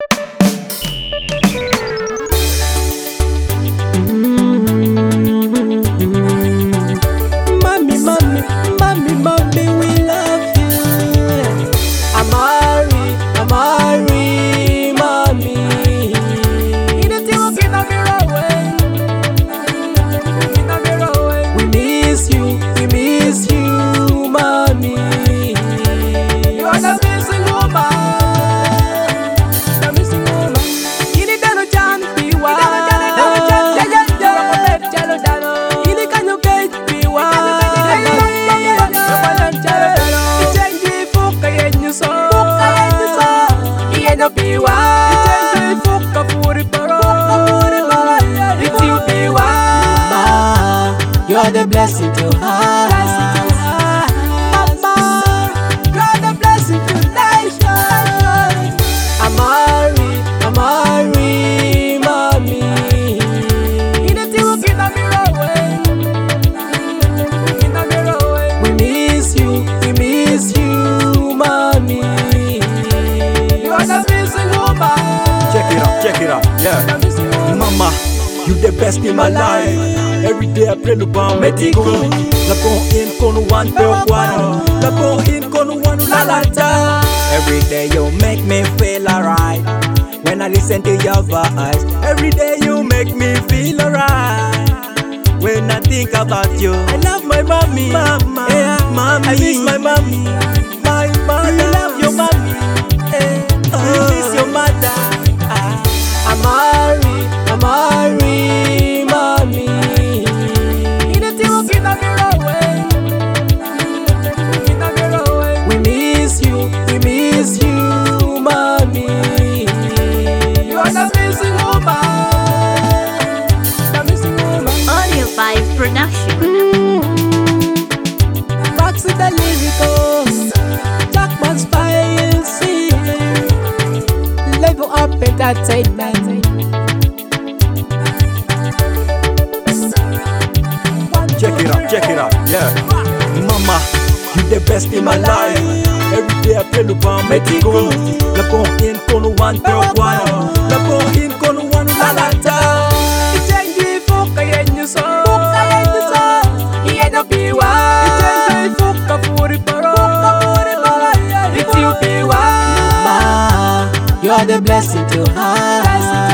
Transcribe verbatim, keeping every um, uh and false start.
Mommy, mommy, mommy, mommy, we love you. Amari, Amari, mommy. In the team, in the mirror way. In the mirror way. We miss you, we miss you, mommy. You are the missing woman. The missing woman. In the dano jan, be wild. In the can you get be wild. Be wild. It's you be wild. Mama, you're the blessing to us. Mama, you're the blessing to nation. Amari, Amari, mommy. In the team, in the mirror way. In the mirror way. We miss you, we miss you, mommy. Check it out, check it out, yeah. Mama, you the best in my life. Every day I pray to bomb medico. La bon in kono one per one. La bon in kono one la la da. Every day you make me feel alright. When I listen to your voice, every day you make me feel alright. When I think about you, I love my mommy. Mama, yeah, mommy. I miss my mommy. My mommy, I love your mommy. Hey, oh, you miss your mother. Amari, Amari, mommy. In the team, in the mirror way. In the mirror way. We miss you, we miss you, mommy. You are the missing woman. The missing woman. Audio Five Production. Roxy the lyrical. Jackman's files here. Level up entertainment. Check it out, check it out, yeah. Mama, you the best in my life. Every day I pray to bomb medico. La bon in kono one per one. La bon in kono one la la da. It's a new folk, I ain't you so. He ain't a be wild. It's a new folk, a forty paro. It's you be wild. Mama, you're the blessing to us.